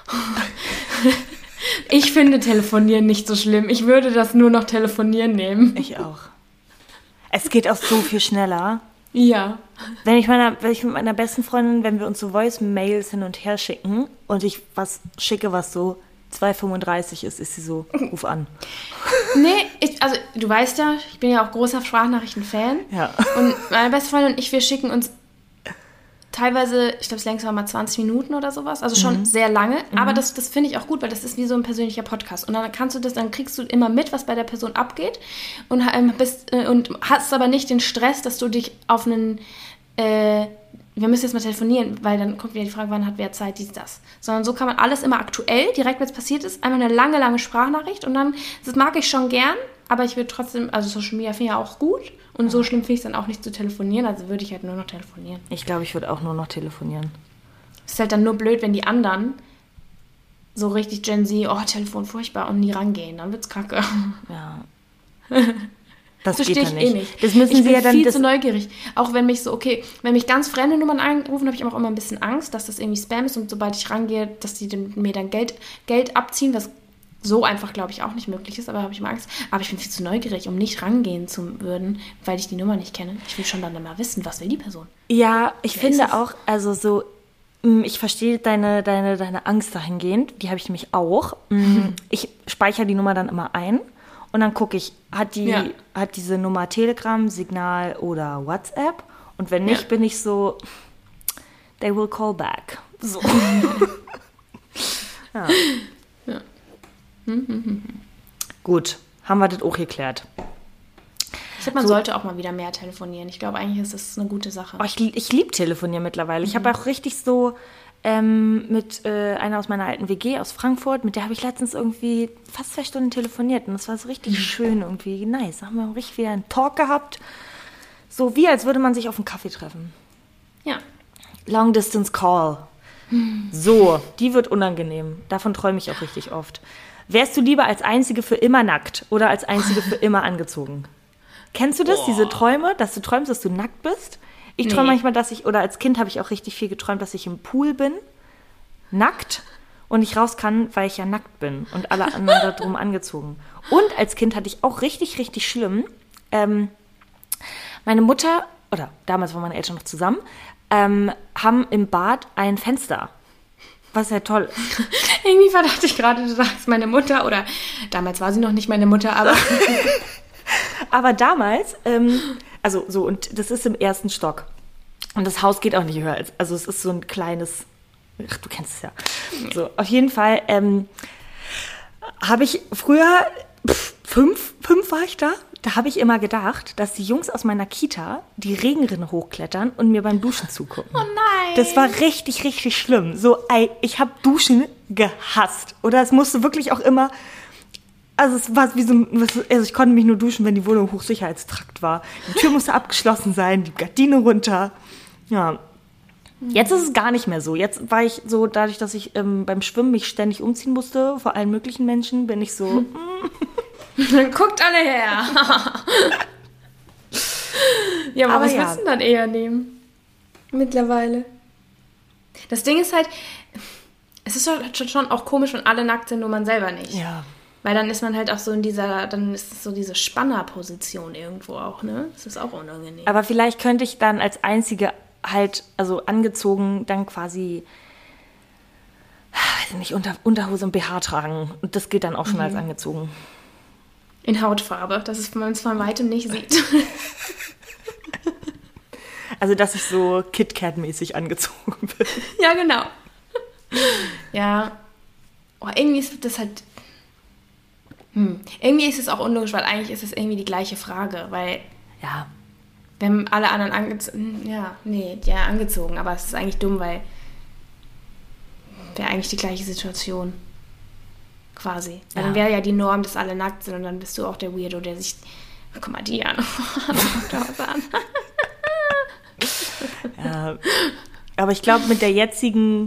Ich finde Telefonieren nicht so schlimm. Ich würde das nur noch Telefonieren nehmen. Ich auch. Es geht auch so viel schneller. Ja. Wenn ich mit meiner besten Freundin, wenn wir uns so Voice-Mails hin und her schicken und ich was schicke, was so 2,35 ist sie so, ruf an. Nee, also du weißt ja, ich bin ja auch großer Sprachnachrichten-Fan. Ja. Und meine beste Freundin und ich, wir schicken uns teilweise, ich glaube, das längste war mal 20 Minuten oder sowas. Also schon sehr lange. Aber das finde ich auch gut, weil das ist wie so ein persönlicher Podcast. Und dann dann kriegst du immer mit, was bei der Person abgeht. Und hast aber nicht den Stress, dass du dich auf einen, wir müssen jetzt mal telefonieren, weil dann kommt wieder die Frage, wann hat wer Zeit, dies, das. Sondern so kann man alles immer aktuell, direkt, wenn es passiert ist, einfach eine lange, lange Sprachnachricht. Und dann, das mag ich schon gern, aber ich würde trotzdem, also Social Media finde ich ja auch gut. Und so schlimm finde ich es dann auch nicht zu telefonieren, also würde ich halt nur noch telefonieren. Ich glaube, ich würde auch nur noch telefonieren. Es ist halt dann nur blöd, wenn die anderen so richtig Gen Z, Telefon furchtbar und nie rangehen, dann wird's kacke. Ja. Das verstehe geht ich ja nicht. nicht. Das müssen ich sie bin ja dann viel zu neugierig. Auch wenn wenn mich ganz fremde Nummern anrufen, habe ich auch immer ein bisschen Angst, dass das irgendwie Spam ist und sobald ich rangehe, dass die mir dann Geld abziehen, was so einfach, glaube ich, auch nicht möglich ist, aber habe ich mal Angst. Aber ich bin viel zu neugierig, um nicht rangehen zu würden, weil ich die Nummer nicht kenne. Ich will schon dann immer wissen, was will die Person. Ja, ich finde auch, also so, ich verstehe deine Angst dahingehend, die habe ich nämlich auch. Ich speichere die Nummer dann immer ein und dann gucke ich, hat diese Nummer Telegram, Signal oder WhatsApp? Und wenn nicht, bin ich so, they will call back. So. Ja. Gut, haben wir das auch geklärt. Ich glaube, man sollte auch mal wieder mehr telefonieren. Ich glaube, eigentlich ist das eine gute Sache. Oh, ich liebe telefonieren mittlerweile. Ich habe auch richtig so mit einer aus meiner alten WG aus Frankfurt, mit der habe ich letztens irgendwie fast 2 Stunden telefoniert. Und das war so richtig schön irgendwie, nice. Da haben wir richtig wieder einen Talk gehabt. So wie, als würde man sich auf einen Kaffee treffen. Ja. Long Distance Call. So, die wird unangenehm. Davon träume ich auch richtig oft. Wärst du lieber als Einzige für immer nackt oder als Einzige für immer angezogen? Kennst du das, diese Träume, dass du träumst, dass du nackt bist? Ich träume manchmal, oder als Kind habe ich auch richtig viel geträumt, dass ich im Pool bin, nackt, und nicht raus kann, weil ich ja nackt bin und alle anderen da drum angezogen. Und als Kind hatte ich auch richtig, richtig schlimm, meine Mutter, oder damals waren meine Eltern noch zusammen, haben im Bad ein Fenster. Was ja toll ist. Irgendwie verdachte ich gerade, du sagst meine Mutter, oder damals war sie noch nicht meine Mutter, aber... Aber damals, also so, und das ist im 1. Stock. Und das Haus geht auch nicht höher. Also es ist so ein kleines, ach, du kennst es ja. So, auf jeden Fall habe ich früher, 5 war ich da. Da habe ich immer gedacht, dass die Jungs aus meiner Kita die Regenrinne hochklettern und mir beim Duschen zugucken. Oh nein! Das war richtig, richtig schlimm. So, ich habe Duschen gehasst. Oder es musste wirklich auch immer, also es war wie so, also ich konnte mich nur duschen, wenn die Wohnung Hochsicherheitstrakt war. Die Tür musste abgeschlossen sein, die Gardine runter. Ja. Jetzt ist es gar nicht mehr so. Jetzt war ich so, dadurch, dass ich beim Schwimmen mich ständig umziehen musste, vor allen möglichen Menschen, bin ich so... Guckt alle her. Ja, aber was willst du dann eher nehmen? Mittlerweile. Das Ding ist halt, es ist schon auch komisch, wenn alle nackt sind, nur man selber nicht. Ja. Weil dann ist man halt auch so dann ist es so diese Spannerposition irgendwo auch, ne? Das ist auch unangenehm. Aber vielleicht könnte ich dann als Einzige halt, also angezogen, dann quasi, weiß nicht, Unterhose und BH tragen. Und das geht dann auch schon als angezogen. In Hautfarbe, dass man es von weitem nicht sieht. Also, dass ich so KitKat-mäßig angezogen bin. Ja, genau. Ja. Oh, irgendwie ist das halt... Irgendwie ist es auch unlogisch, weil eigentlich ist es irgendwie die gleiche Frage, weil... Ja. Wenn alle anderen angezogen, aber es ist eigentlich dumm, weil... Wäre eigentlich die gleiche Situation. Quasi. Weil dann wäre ja die Norm, dass alle nackt sind und dann bist du auch der Weirdo, der sich... Guck mal die an. Ja. Aber ich glaube, mit der jetzigen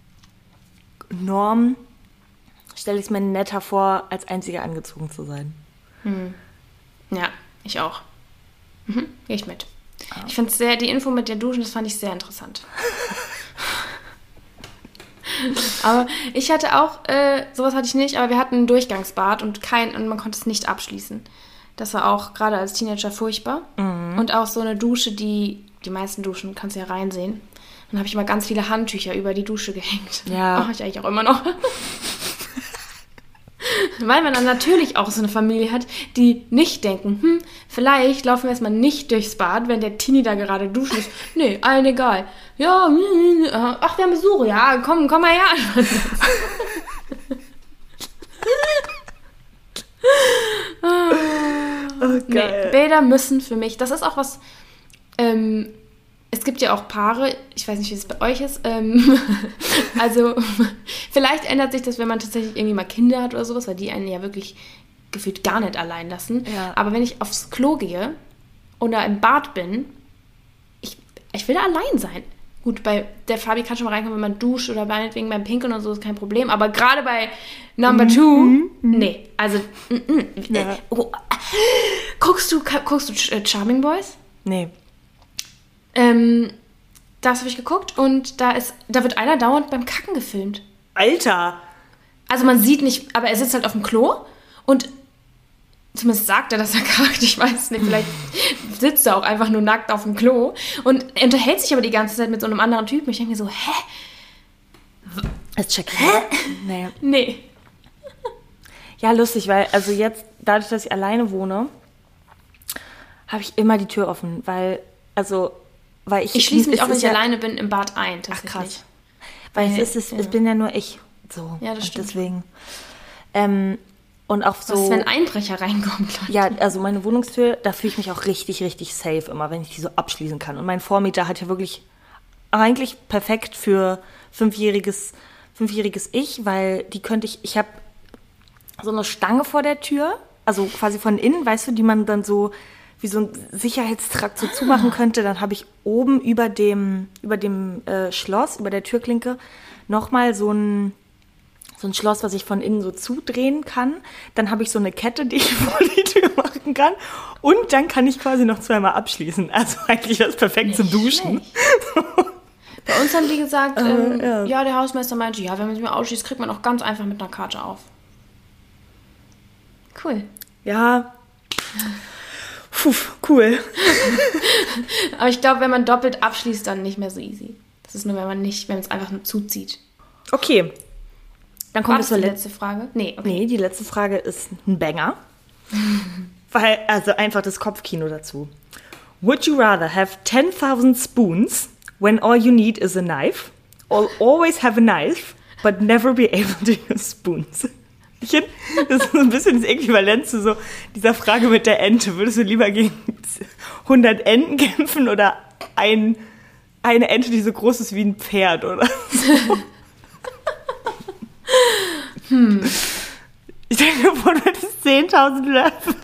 Norm stelle ich es mir netter vor, als Einzige angezogen zu sein. Ja, ich auch. Gehe ich mit. Ich finde die Info mit der Duschen, das fand ich sehr interessant. Aber ich hatte auch, sowas hatte ich nicht, aber wir hatten ein Durchgangsbad und man konnte es nicht abschließen. Das war auch gerade als Teenager furchtbar. Und auch so eine Dusche, die meisten Duschen kannst du ja reinsehen. Dann habe ich immer ganz viele Handtücher über die Dusche gehängt. Ja. Mache ich eigentlich auch immer noch. Weil man dann natürlich auch so eine Familie hat, die nicht denken, vielleicht laufen wir erstmal nicht durchs Bad, wenn der Teenie da gerade duschen ist. Nee, allen egal. Ja, ach, wir haben Besuch. Ja, komm mal her. Oh, geil. Nee, Bäder müssen für mich, das ist auch was, es gibt ja auch Paare, ich weiß nicht, wie es bei euch ist, also vielleicht ändert sich das, wenn man tatsächlich irgendwie mal Kinder hat oder sowas, weil die einen ja wirklich gefühlt gar nicht allein lassen. Ja. Aber wenn ich aufs Klo gehe oder im Bad bin, ich will da allein sein. Gut, bei der Fabi kann schon mal reinkommen, wenn man duscht oder meinetwegen beim Pinkeln und so, ist kein Problem. Aber gerade bei Number 2, nee, also, Ja. Guckst du Charming Boys? Nee. Das habe ich geguckt und da wird einer dauernd beim Kacken gefilmt. Alter! Also man sieht nicht, aber er sitzt halt auf dem Klo und zumindest sagt er, dass er kackt, ich weiß nicht, vielleicht sitzt er auch einfach nur nackt auf dem Klo und er unterhält sich aber die ganze Zeit mit so einem anderen Typen. Ich denke mir so, Das check ich. Nee. Nee. Ja, lustig, weil also jetzt, dadurch, dass ich alleine wohne, habe ich immer die Tür offen, weil Ich schließe mich auch, wenn ich ja, alleine bin, im Bad ein. Ach, krass. Tatsächlich. Weil es bin ja nur ich. So. Ja, das und stimmt. Deswegen. Und auch so. Was, wenn ein Einbrecher reinkommt, Leute? Ja, also meine Wohnungstür, da fühle ich mich auch richtig, richtig safe immer, wenn ich die so abschließen kann. Und mein Vormieter hat ja wirklich eigentlich perfekt für fünfjähriges Ich, weil ich habe so eine Stange vor der Tür, also quasi von innen, weißt du, die man dann so wie so ein Sicherheitstrakt so zumachen könnte. Dann habe ich oben über dem Schloss, über der Türklinke, nochmal so ein Schloss, was ich von innen so zudrehen kann. Dann habe ich so eine Kette, die ich vor die Tür machen kann. Und dann kann ich quasi noch zweimal abschließen. Also eigentlich das perfekt zum Duschen. Bei uns haben die gesagt, ja. ja, der Hausmeister meinte, ja, wenn man sich mal ausschließt, kriegt man auch ganz einfach mit einer Karte auf. Cool. Ja. Puh, cool. Aber ich glaube, wenn man doppelt abschließt, dann nicht mehr so easy. Das ist nur, wenn es einfach nur zuzieht. Okay. Dann kommt es zur letzte Frage. Nee, okay. Nee, die letzte Frage ist ein Banger. Weil, also einfach das Kopfkino dazu. Would you rather have 10,000 spoons when all you need is a knife? Or always have a knife, but never be able to use spoons? Das ist so ein bisschen das Äquivalent zu so dieser Frage mit der Ente. Würdest du lieber gegen 100 Enten kämpfen oder eine Ente, die so groß ist wie ein Pferd oder so? Ich denke, du hättest 10.000 Löffel.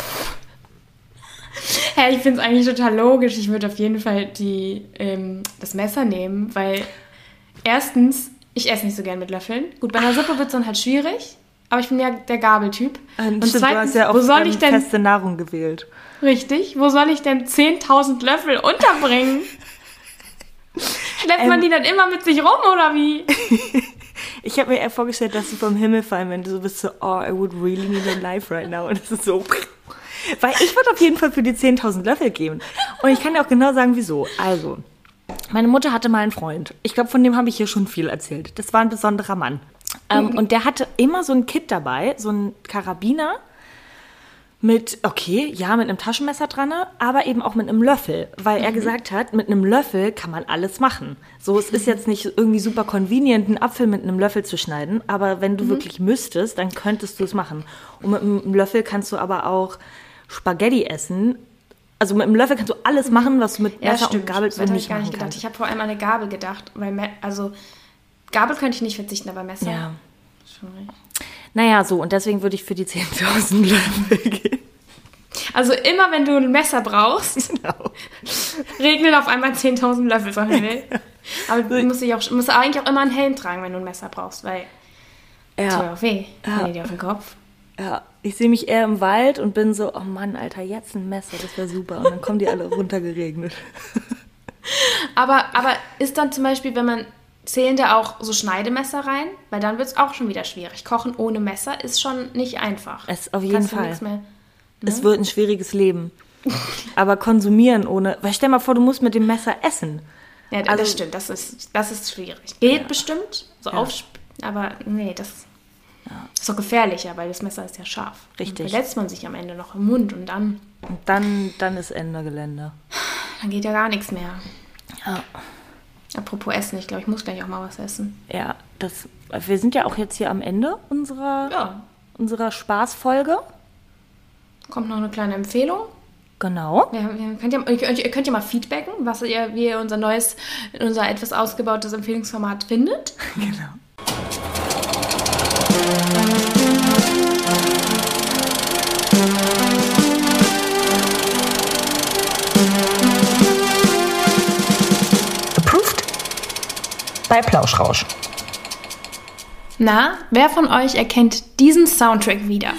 Ja, ich finde es eigentlich total logisch. Ich würde auf jeden Fall das Messer nehmen, weil erstens, ich esse nicht so gern mit Löffeln. Gut, bei einer Suppe wird es dann halt schwierig, aber ich bin ja der Gabeltyp. Und zweitens, du hast ja auch feste Nahrung gewählt. Richtig, wo soll ich denn 10.000 Löffel unterbringen? Schleppt man die dann immer mit sich rum, oder wie? Ich habe mir eher vorgestellt, dass sie vom Himmel fallen, wenn du so bist, so, oh, I would really need a knife right now. Und es ist so, weil ich würde auf jeden Fall für die 10.000 Löffel geben. Und ich kann dir auch genau sagen, wieso. Also, meine Mutter hatte mal einen Freund. Ich glaube, von dem habe ich hier schon viel erzählt. Das war ein besonderer Mann. Und der hatte immer so ein Kit dabei, so ein Karabiner mit einem Taschenmesser dran, aber eben auch mit einem Löffel, weil er gesagt hat, mit einem Löffel kann man alles machen. So, es ist jetzt nicht irgendwie super convenient, einen Apfel mit einem Löffel zu schneiden, aber wenn du wirklich müsstest, dann könntest du es machen. Und mit einem Löffel kannst du aber auch Spaghetti essen. Also mit einem Löffel kannst du alles machen, was du mit Messer und Gabel nicht nicht machen gedacht. kannst. Ich habe vor allem an eine Gabel gedacht, weil Gabel könnte ich nicht verzichten, aber Messer. Ja. Schon recht. Naja, so, und deswegen würde ich für die 10.000 Löffel gehen. Also immer, wenn du ein Messer brauchst, Genau. regnen auf einmal 10.000 Löffel vom Himmel. Aber du musst eigentlich auch immer einen Helm tragen, wenn du ein Messer brauchst, weil tut auch weh, wenn dir auf den Kopf. Ja, ich sehe mich eher im Wald und bin so, oh Mann, Alter, jetzt ein Messer, das wäre super. Und dann kommen die alle runtergeregnet. Aber ist dann zum Beispiel, zählen da auch so Schneidemesser rein? Weil dann wird es auch schon wieder schwierig. Kochen ohne Messer ist schon nicht einfach. Es auf jeden Fall. Nichts mehr, ne? Es wird ein schwieriges Leben. Aber konsumieren ohne... Weil stell mal vor, du musst mit dem Messer essen. Ja, das Also- stimmt. Das ist schwierig. Geht bestimmt, so aber nee, das... Ist doch gefährlicher, weil das Messer ist ja scharf. Richtig. Dann verletzt man sich am Ende noch im Mund und dann... Und dann ist Ende Gelände. Dann geht ja gar nichts mehr. Ja. Apropos Essen, ich glaube, ich muss gleich auch mal was essen. Ja, wir sind ja auch jetzt hier am Ende unserer Spaßfolge. Kommt noch eine kleine Empfehlung. Genau. Ihr könnt ja mal feedbacken, wie ihr unser etwas ausgebautes Empfehlungsformat findet. Genau. Approved bei Plauschrausch. Na, wer von euch erkennt diesen Soundtrack wieder?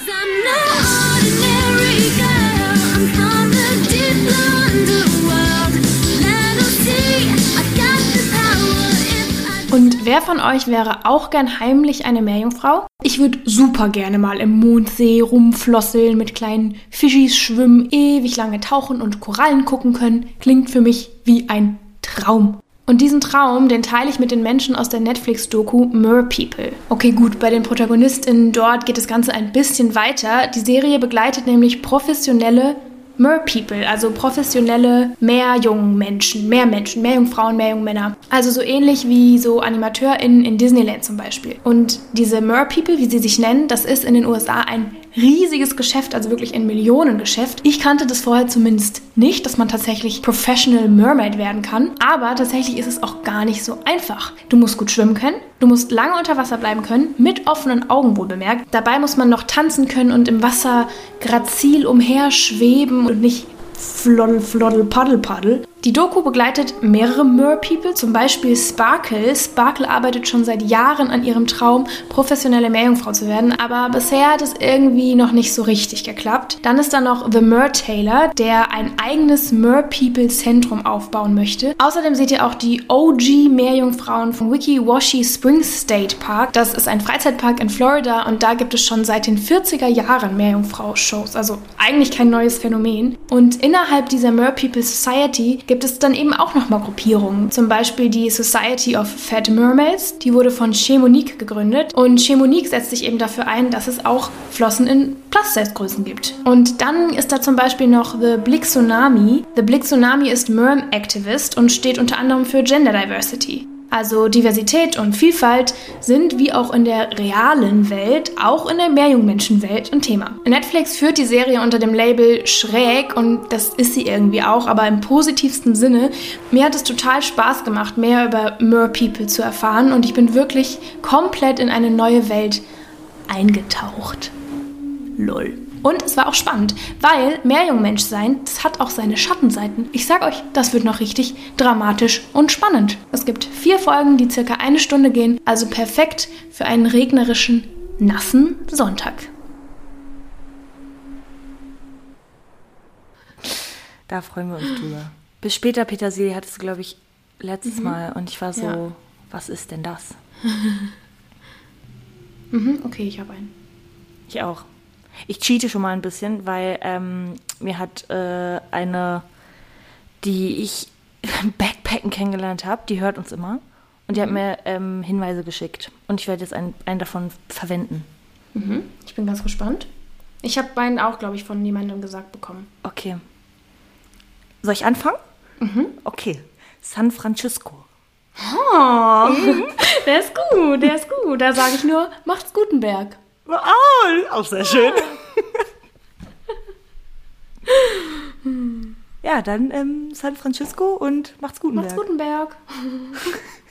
Und wer von euch wäre auch gern heimlich eine Meerjungfrau? Ich würde super gerne mal im Mondsee rumflosseln, mit kleinen Fischis schwimmen, ewig lange tauchen und Korallen gucken können. Klingt für mich wie ein Traum. Und diesen Traum, den teile ich mit den Menschen aus der Netflix-Doku Merpeople. Okay, gut, bei den ProtagonistInnen dort geht das Ganze ein bisschen weiter. Die Serie begleitet nämlich professionelle Merpeople, also professionelle Meerjungmenschen, Meerjungfrauen, Meerjungmänner. Also so ähnlich wie so AnimateurInnen in Disneyland zum Beispiel. Und diese Merpeople, wie sie sich nennen, das ist in den USA ein riesiges Geschäft, also wirklich ein Millionengeschäft. Ich kannte das vorher zumindest nicht, dass man tatsächlich Professional Mermaid werden kann. Aber tatsächlich ist es auch gar nicht so einfach. Du musst gut schwimmen können, du musst lange unter Wasser bleiben können, mit offenen Augen wohl bemerkt. Dabei muss man noch tanzen können und im Wasser grazil umherschweben und nicht floddel, floddel, paddel, paddel. Die Doku begleitet mehrere Merpeople, zum Beispiel Sparkle. Sparkle arbeitet schon seit Jahren an ihrem Traum, professionelle Meerjungfrau zu werden, aber bisher hat es irgendwie noch nicht so richtig geklappt. Dann ist da noch The Mertailor, der ein eigenes Merpeople-Zentrum aufbauen möchte. Außerdem seht ihr auch die OG-Meerjungfrauen vom Wikiwashi Springs State Park. Das ist ein Freizeitpark in Florida und da gibt es schon seit den 40er Jahren Meerjungfrau-Shows, also eigentlich kein neues Phänomen. Und innerhalb dieser Merpeople Society gibt es dann eben auch nochmal Gruppierungen. Zum Beispiel die Society of Fat Mermaids, die wurde von Chamonix gegründet. Und Chamonix setzt sich eben dafür ein, dass es auch Flossen in Plus-Size-Größen gibt. Und dann ist da zum Beispiel noch The Blick Tsunami. The Blick Tsunami ist Merm-Activist und steht unter anderem für Gender Diversity. Also Diversität und Vielfalt sind wie auch in der realen Welt, auch in der Meerjungmenschenwelt ein Thema. Netflix führt die Serie unter dem Label schräg und das ist sie irgendwie auch, aber im positivsten Sinne. Mir hat es total Spaß gemacht, mehr über Merpeople zu erfahren und ich bin wirklich komplett in eine neue Welt eingetaucht. Lol. Und es war auch spannend, weil Meerjungmensch sein, das hat auch seine Schattenseiten. Ich sag euch, das wird noch richtig dramatisch und spannend. Es gibt 4 Folgen, die circa 1 Stunde gehen, also perfekt für einen regnerischen, nassen Sonntag. Da freuen wir uns drüber. Bis später, Petersilie, hattest du, glaube ich, letztes Mal und ich war so, was ist denn das? Okay, ich habe einen. Ich auch. Ich cheate schon mal ein bisschen, weil mir hat eine, die ich Backpacken kennengelernt habe, die hört uns immer. Und die hat mir Hinweise geschickt. Und ich werde jetzt einen davon verwenden. Ich bin ganz gespannt. Ich habe meinen auch, glaube ich, von jemandem gesagt bekommen. Okay. Soll ich anfangen? Okay. San Francisco. Oh, der ist gut, der ist gut. Da sage ich nur, macht's Gutenberg. Oh, auch sehr schön. Ja, dann San Francisco und macht's Gutenberg. Macht's Gutenberg.